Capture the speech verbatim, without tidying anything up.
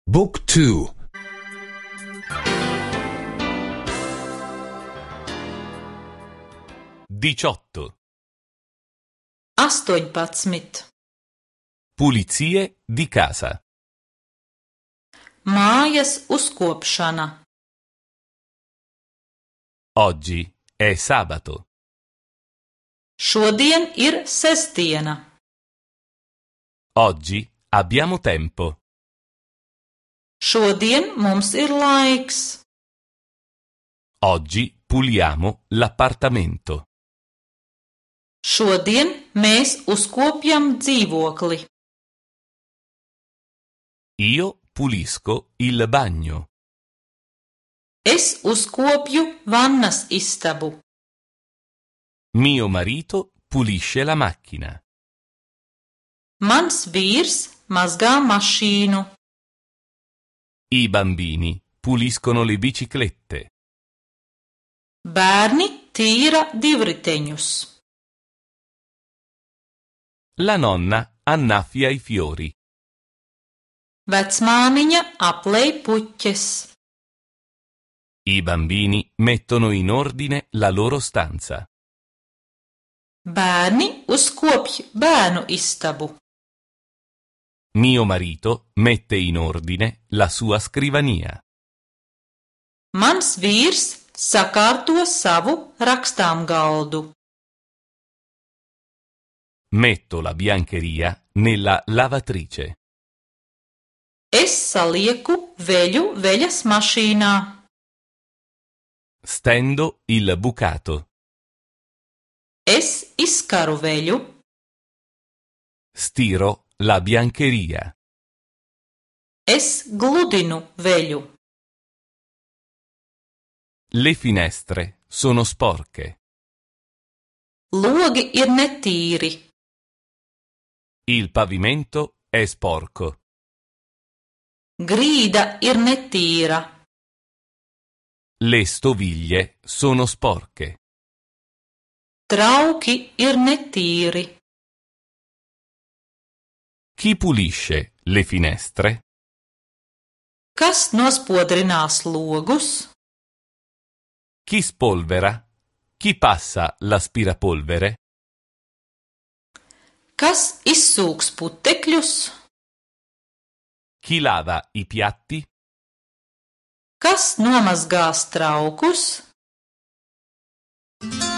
Book two. diciotto. astoņpadsmit. Pulizie di casa. Mājas uzkopšana. Oggi è sabato. Šodien ir sestdiena. Oggi abbiamo tempo. Šodien mums ir laiks. Oggi puliamo l'appartamento. Šodien mēs uzkopjam dzīvokli. Io pulisco il bagno. Es uzkopju vannas istabu. Mio marito pulisce la macchina. Mans vīrs mazgā mašīnu. I bambini puliscono le biciclette. Bērni tīra divriteņus. La nonna annaffia i fiori. Vecmāmiņa aplej puķes. I bambini mettono in ordine la loro stanza. Bērni uzkopj bērnu istabu. Mio marito mette in ordine la sua scrivania. Mans vīrs sakārto savu rakstāmgaldu. Metto la biancheria nella lavatrice. Es salieku veļu veļas mašīnā. Stendo il bucato. Es izkaru veļu. Stiro la biancheria. Es gludinu veļu. Le finestre sono sporche. Logi ir netīri. Il pavimento è sporco. Grīda ir netīra. Le stoviglie sono sporche. Trauki ir netīri. Chi pulisce le finestre? Kas nospodrinās logus? Chi spolvera? Chi passa l'aspirapolvere? Kas izsūks putekļus? Chi lava i piatti? Kas nomazgās traukus?